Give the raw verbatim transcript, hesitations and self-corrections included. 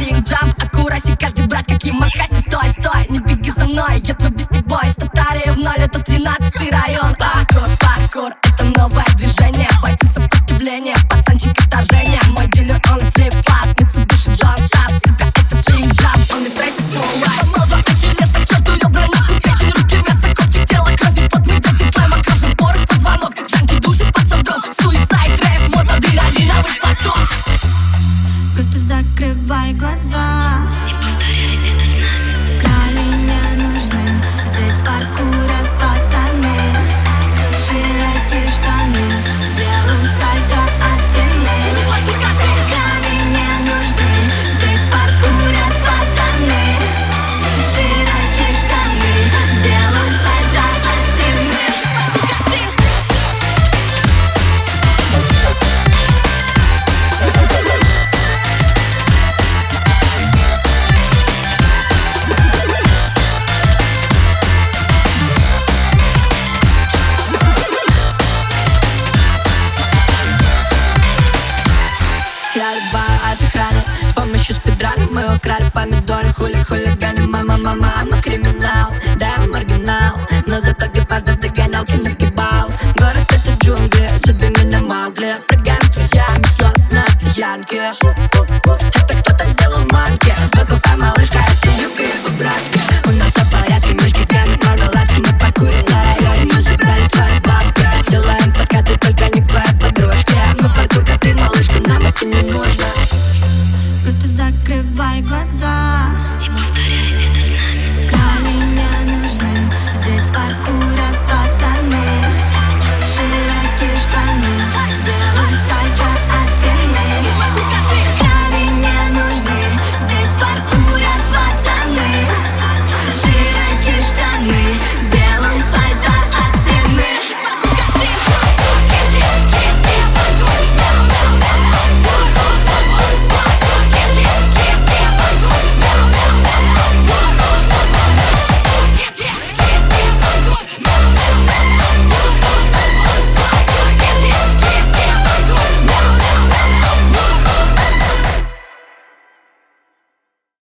big jump, аккураси, каждый брат, как Ямакаси. Стой, стой, не беги за мной, я твой бестибой. Из Татарии в ноль, это тринадцатый район. Паркур, паркур, это новое движение. Бойцы сопротивления, пацанчик вторжения. Мой дилер, он флип-флап, Mitsubishi Don't Stop. Сука, это sting jump, он не пресит full. Я сломал два ахиллеса, к черту ребра, нахуй печень, руки, мясо, копчик, тело, кровь и пот. Мы дети слайм, окружен порох, позвонок. Жанки душит под собром, суицайд, рэп, мод, адреналиновый поток. Просто закрывай глаза. Крали не нужны, здесь паркура пацаны. Широкие штаны, сделаю сальто от стены. Крали не нужны, здесь паркура пацаны. Широкие штаны, сделаю сальто от стены. Я любая от охраны. С помощью спидрана мы украли помидоры. Хули хулиганы, мама, мама, она криминал. Да, я маргинал, но зато гепардов догонялки нагибал. Город это джунгли, зови меня Маугли. Прыгаем с друзьями, слов на пьянке. Это кто-то сделал манки. Выкупай, малышка, это юбка его братки. У нас все в порядке, мышки камень, мармеладки. Мы паркуем на районе, мы забрали твои бабки. Делаем подкаты, только не к твоей подружке. Мы паркуем, как ты, малышка, нам это не нужно. Просто закрывай глаза. Крали не нужны, здесь паркур.